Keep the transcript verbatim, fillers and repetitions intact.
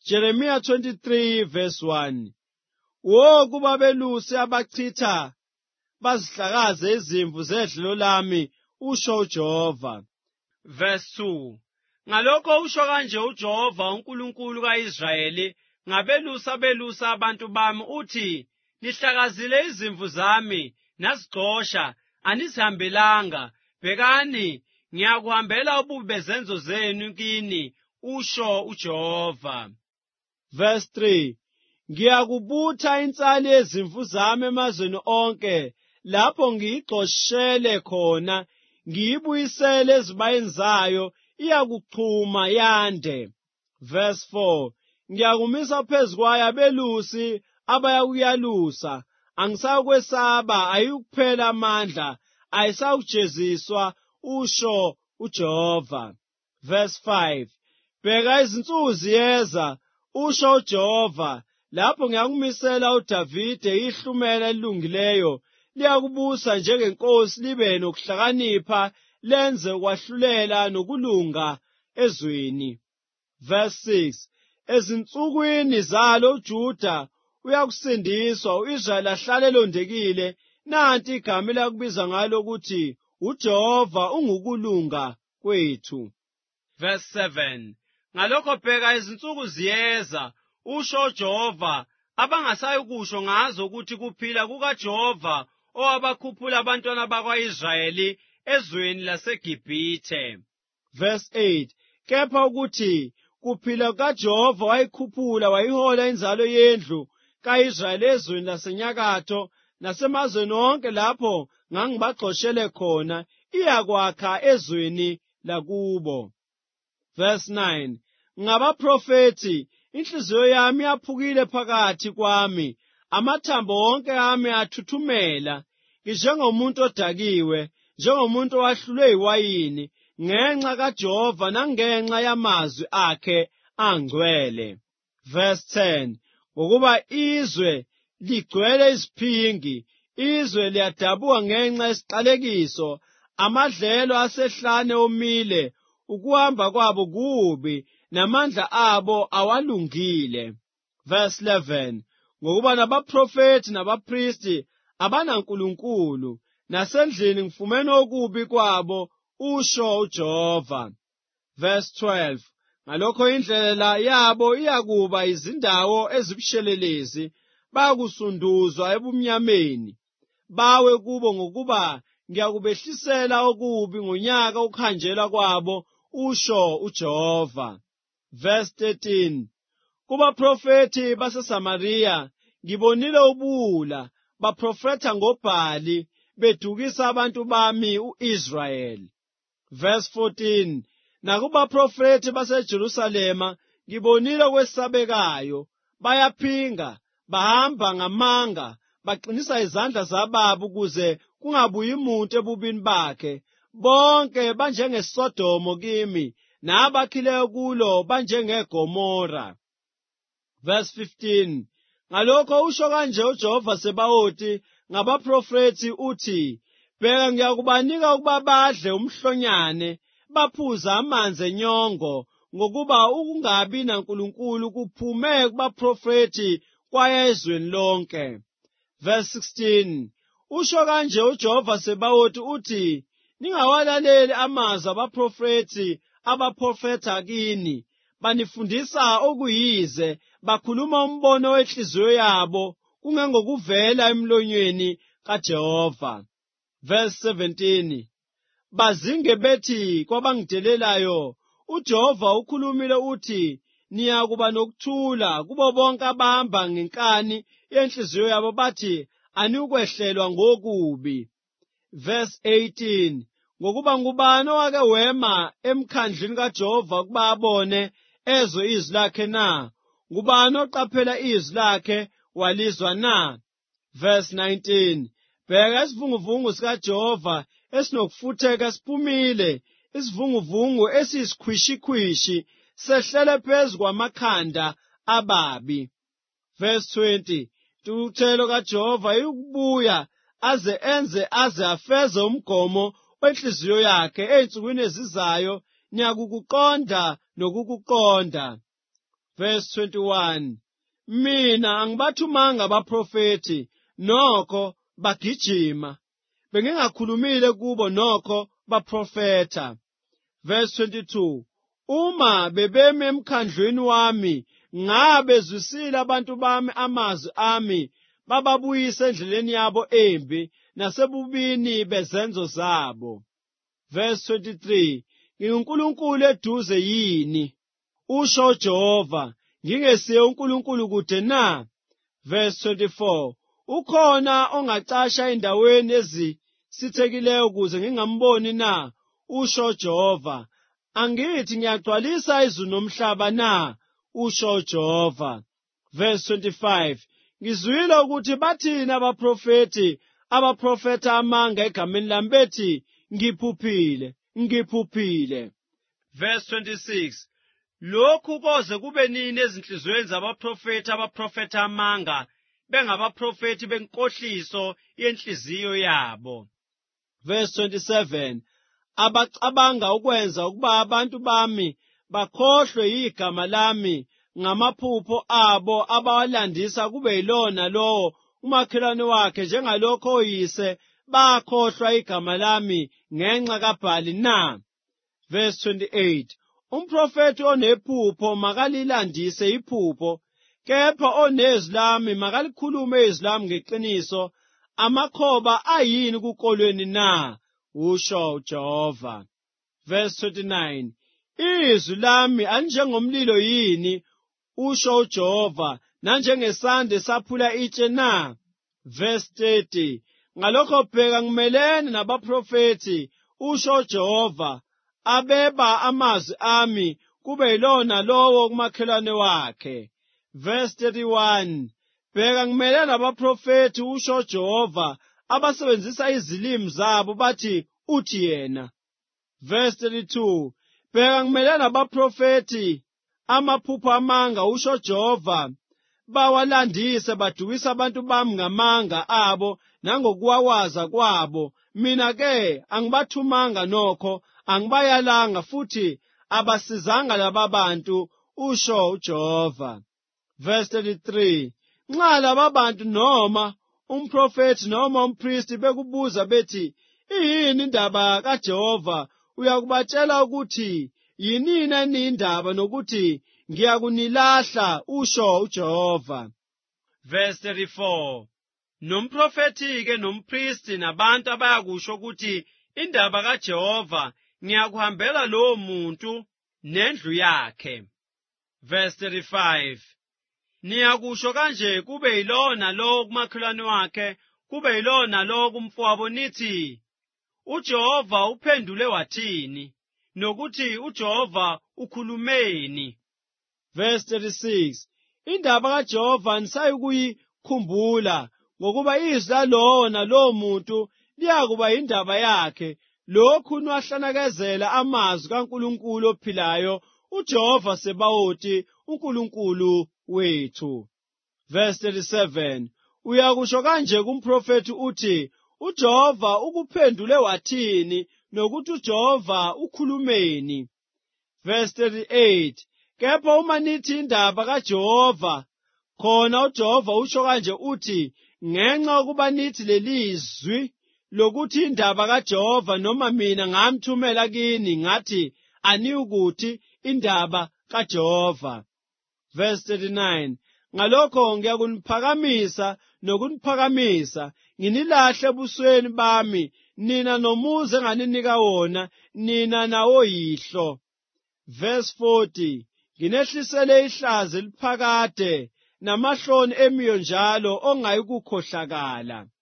Jeremiah twenty-three verse one. Wo kuba belusi abachitha bazihlakaze izimvu zedlelo lami, usho uJehova. Verse two. Ngalokho usho kanje uJehova uNkulunkulu kaIsrayeli ngabelusa belusa abantu bami uthi, nihlakazile izimvu zami nazixosha, anizihambelanga. Bhekani, ngiyakuhambela ububi bezenzo zenu kini, usho uJehova. Verse three. Ngiyakubutha insali yezimvu zami emazweni onke, lapho ngiyixoshele khona, ngiyibuyisele ezibayeni zayo, iyakuchuma yande. Verse four. Ngiyakumisa phezu kwayo abelusi abayakuyalusa, angisakwesaba, ayikuphela amandla, ayisawujeziswa, usho uJehova. Verse five. Bheka izinsuku ziyeza, usho uJehova, lapho ngiyakumisela uDavide ihlumela elilungileyo, liyakubusa njengenkosi, libe nokuhlakanipha, lenze ukwahlulela nokulunga ezweni. Verse six. Ezinsukwini zalo uJuda uyakusindiswa, uIsrayeli ahlale elondekile. Nanti igama elakubiza ngalo ukuthi uJehova ungukulunga kwethu. Verse seven. Ngalokho bheka izinsuku ziyeza, usho uJehova, abangasayikusho ngazo ukuthi kuphila kukaJehova owabakhuphula abantwana bakwa-Israyeli ezweni laseGibhithe. Verse eight. Kepha ukuthi kuphila kukaJehova wayikhuphula wayihola inzalo yendlu ka-Israyeli ezweni lasenyakatho nasemazweni onke lapho ngangibaxoshele khona, iyakwakha ezweni lakubo. Verse nine. Ngabaprofethi, inhliziyo yami yaphukile phakathi kwami, amathambo onke ami athuthumela, nginjengomuntu odakiwe, njengomuntu owahlulwe iwayini, ngenxa kaJehova nangenxa yamazwi akhe angcwele. Verse ten. Ngokuba izwe ligcwele iziphingi, izwe liyadabuka ngenxa yesiqalekiso, amadlelo asehlane omile, ukuhamba kwabo kubi, namandla abo awalungile. Verse eleven. Ngokuba nabaprofethi nabapristi abanankulunkulu, nasendlini ngifumene okubi kwabo, usho uJehova. Verse twelve. Ngalokho indlela yabo iyakuba izindawo ezibushelelezi, bayakusunduzwa ebumnyameni, bawe kubo ngokuba ngiyakubehlisela okubi ngonyaka ukhanjelwa kwabo, usho uJehova. Verse thirteen. Kubaprofethi baseSamariya ngibonile ubuwula, baprofetha ngoBhali, bedukisa abantu bami u-Israyeli. Verse fourteen. Nakubaprofethi baseJerusalema ngibonile okwesabekayo, bayaphinga, bahamba ngamanga, baqinisa izandla zababo ukuze kungabuyi umuntu ebubini bakhe. Bonke banjengeSodomo kimi, nabakhileyo kulo banjengeGomora. Verse fifteen. Ngalokho usho kanje uJehova Sebawothi ngabaprofethi uthi, bheka ngiyakubanika ukuba badle umhlonyane, baphuze amanzi enyongo, ngokuba ukungabi naNkulunkulu kuphume kubaprofethi kwaya ezweni lonke. Verse sixteen. Usho kanje uJehova Sebawothi uthi, ningawalaleli amazwi abaprofethi abaprofetha kini, banifundisa okuyize, bakhuluma umbono wenhliziyo yabo, kungengokuvela emlonyweni kaJehova. Verse seventeen. Bazinge bethi kwabangidelelayo, uJehova ukhulumile uthi, niyakuba nokuthula kubo bonke abahamba ngenkani yenhliziyo yabo bathi, anukwehlelwa ngokubi. Verse eighteen. Ngokuba ngubani owake wema emkhandlini kaJehova ukuba abone ezwe izwi lakhe na? Ngubani oqaphela izwi lakhe walizwa na? Verse nineteen. Bheka isivunguvungu sikaJehova esinokufutheka siphumile, isivunguvungu esiyisikhwishikhwishi, sehlele phezu kwamakhanda ababi. Verse twenty. Intukuthelo kaJehova ikubuya aze enze aze afeze umgomo wenhliziyo yakhe ey'nsukwini ezizayo, niyakukuqonda nokukuqonda. Verse twenty-one. Mina angibathumanga abaprofeti, nokho bagijima. Bengingakhulumile kubo nokho baprofeta. Verse twenty-two. Uma bebemi emkhandlweni wami, ngabe zwisile abantu bami amazwi ami, bababuyise endleleni yabo embi, nasebubini bezenzo zabo. Verse twenty-three. NginguNkulunkulu eduze yini? Usho Jehova, ngingesiye uNkulunkulu kude na? Verse twenty-four. Ukhona ongacasha endaweni ezisithekileyo ukuze ngingamboni na? Usho Jehova. Angithi ngiyagcwalisa izulu nomhlaba na? Usho Jehova. Verse twenty-five. Ngizwile ukuthi bathina abaprofeti, abaprofeta amanga egameni lami bethi, ngiphuphile, ngiphuphile. Verse twenty-six. Lokhu koze kube nini ezinhlizweni zabaprofeti abaprofeta amanga, bengabaprofeti benkohliso yenhliziyo yabo. Verse twenty-seven. Abacabanga ukwenza ukuba abantu bami bakhohlwe igama lami ngamaphupho abo abawalandisa kube yilona lowo umakhelwane wakhe, njengalokho oyise bakhohlwa igama lami ngenxa kaBhali na? Verse twenty-eight. Umprofeti onephupho makalilandise iphupho, kepha onezwi lami makalikhulume izwi lami ngeqiniso. Amakhoba ayini kukolweni na? Usho Jehova. Verse twenty-nine. Izwi lami anjengomlilo yini? Usho Jehova. Nanjengesande saphula itshe na? Verse thirty. Ngalokho bheka ngimelene nabaprofeti, usho Jehova, abeba amazwi ami kube yilona lowo kumakhelwane wakhe. Verse thirty-one. Bheka ngimelene nabaprofeti, usho Jehova, abasebenzisa izilimi zabo bathi uthi yena. Verse thirty-two. Bheka ngimelene nabaprofeti, amaphupho amanga, usho Jehova, bawalandise badukisa abantu bami ngamanga abo nangokuwawaza kwabo. Mina ke angibathumanga nokho, angibayalanga futhi abasizanga laba bantu, usho uJehova. Verse thirty-three. Nxa laba bantu noma umprofeti noma umpristi bekubuza bethi, iyini indaba kaJehova? Uyakubatshela ukuthi yinini enindaba nokuthi ngiyakunilahla, usho uJehova. Verse thirty-four. Nomprofeti-ke nompristi nabantu abayakusho ukuthi indaba kaJehova, ngiyakuhambela lowo muntu nendlu yakhe. Verse thirty-five. Niyakusho kanje kube yilona lo kumakhelwane wakhe, kube yilona lo kumfowabo, nithi uJehova uphendule wathini, nokuthi uJehova ukhulumeni. Verse thirty-six. Indaba kaJehova nisayikuyikhumbula, ngokuba izwi lalowo nalowo muntu liyakuba indaba yakhe. Lokhu niwahlanakezela amazwi kaNkulunkulu ophilayo, uJehova Sebawothi, uNkulunkulu wethu. Verse thirty-seven. Uyakusho kanje kumprofeti uthi, uJehova ukuphendule wathini, nokuthi uJehova ukhulumeni. Verse thirty-eight. Kepha uma nithi indaba kaJehova, khona uJehova usho kanje uthi, ngenxa ukuba nithi lelizwi lokuthi indaba kaJehova, noma mina ngamthumela kini ngathi aniyukuthi indaba kaJehova. Verse thirty-nine. Ngalokho ngiyakuniphakamisa nokuniphakamisa, nginilahle ebusweni bami, nina nomuzi enganinika wona, nina nawoyihlo. Verse forty. Nginehlisele ihlazo eliphakade, namahloni emiyo njalo ongayikukhohlakala.